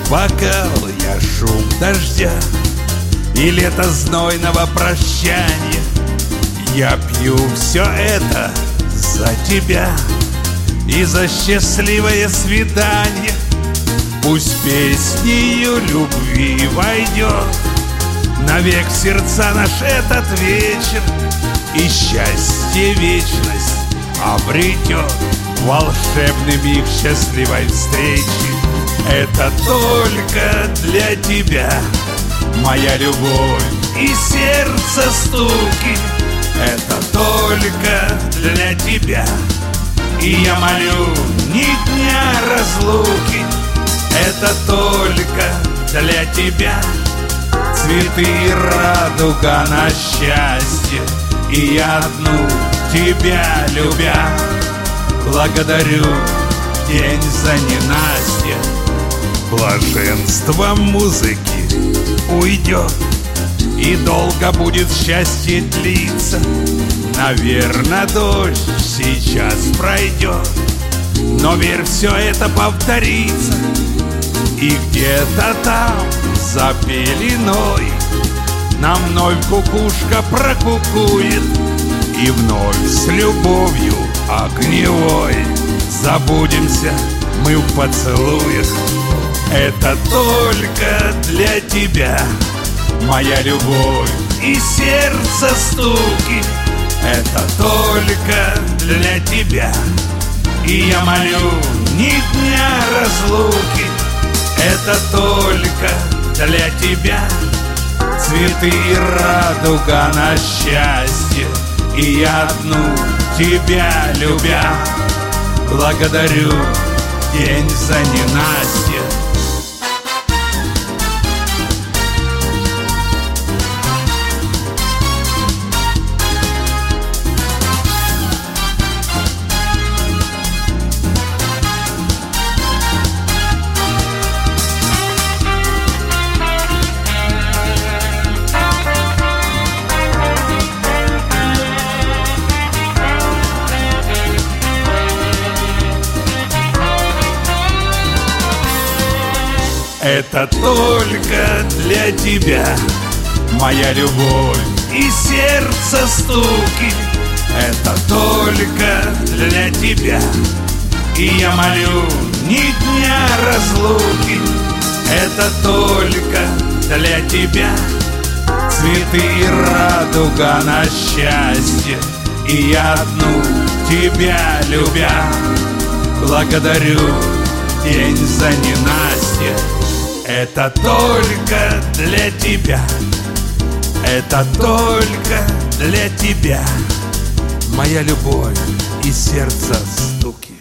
бокал я шум дождя и лето знойного прощания. Я пью все это за тебя и за счастливое свидание. Пусть песнею любви войдет навек в сердца наш этот вечер, и счастье вечность обретет волшебный миг счастливой встречи. Это только для тебя, моя любовь и сердце стуки. Это только для тебя, и я молю ни дня разлуки. Это только для тебя цветы и радуга на счастье, и я одну тебя любя благодарю день за ненастье. Блаженство музыки уйдет, и долго будет счастье длиться. Наверно, дождь сейчас пройдет, но верь, все это повторится. И где-то там за пеленой нам вновь кукушка прокукует, и вновь с любовью огневой забудемся мы в поцелуях. Это только для тебя, моя любовь и сердце стуки. Это только для тебя, и я молю ни дня разлуки. Это только для тебя цветы и радуга на счастье, и я одну тебя любя благодарю день за ненастье. Это только для тебя, моя любовь и сердце стуки. Это только для тебя, и я молю ни дня разлуки. Это только для тебя цветы и радуга на счастье, и я одну тебя любя благодарю день за ненастье. Это только для тебя, это только для тебя, моя любовь и сердце стуки.